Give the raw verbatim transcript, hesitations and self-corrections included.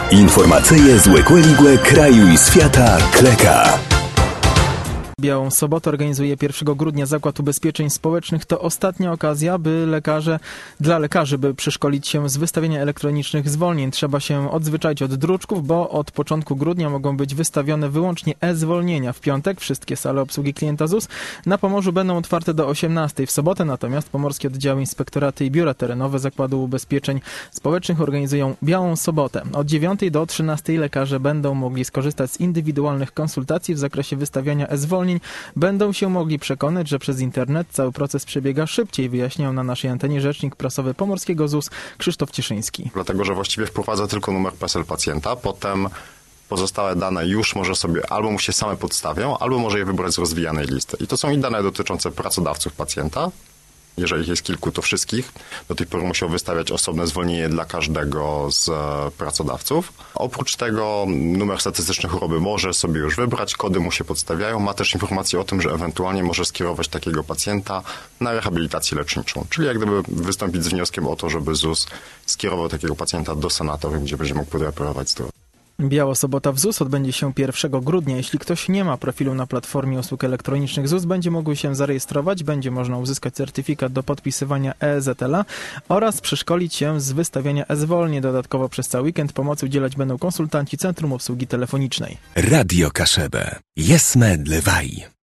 Informacyje z Łekłe kraju i świata Kleka. Białą Sobotę organizuje pierwszego grudnia Zakład Ubezpieczeń Społecznych. To ostatnia okazja, by lekarze, dla lekarzy, by przeszkolić się z wystawiania elektronicznych zwolnień. Trzeba się odzwyczaić od druczków, bo od początku grudnia mogą być wystawione wyłącznie e-zwolnienia. W piątek wszystkie sale obsługi klienta Z U S na Pomorzu będą otwarte do osiemnastej. W sobotę natomiast pomorskie oddziały inspektoraty i biura terenowe Zakładu Ubezpieczeń Społecznych organizują Białą Sobotę. Od dziewiątej do trzynastej lekarze będą mogli skorzystać z indywidualnych konsultacji w zakresie wystawiania e-zwolnień. Będą się mogli przekonać, że przez internet cały proces przebiega szybciej, wyjaśniał na naszej antenie rzecznik prasowy pomorskiego Z U S Krzysztof Cieszyński. Dlatego, że właściwie wprowadza tylko numer P E S E L pacjenta, potem pozostałe dane już może sobie, albo mu się same podstawią, albo może je wybrać z rozwijanej listy. I to są i dane dotyczące pracodawców pacjenta. Jeżeli ich jest kilku, to wszystkich. Do tej pory musiał wystawiać osobne zwolnienie dla każdego z pracodawców. Oprócz tego numer statystyczny choroby może sobie już wybrać, kody mu się podstawiają. Ma też informację o tym, że ewentualnie może skierować takiego pacjenta na rehabilitację leczniczą. Czyli jak gdyby wystąpić z wnioskiem o to, żeby Z U S skierował takiego pacjenta do sanatorium, gdzie będzie mógł podreperować zdrowie. Biała Sobota w Z U S odbędzie się pierwszego grudnia. Jeśli ktoś nie ma profilu na platformie usług elektronicznych Z U S, będzie mógł się zarejestrować, będzie można uzyskać certyfikat do podpisywania E Z L A oraz przeszkolić się z wystawiania e-zwolnień. Dodatkowo przez cały weekend pomocy udzielać będą konsultanci Centrum Obsługi Telefonicznej. Radio Kaszebę. Jesme Dlewaj.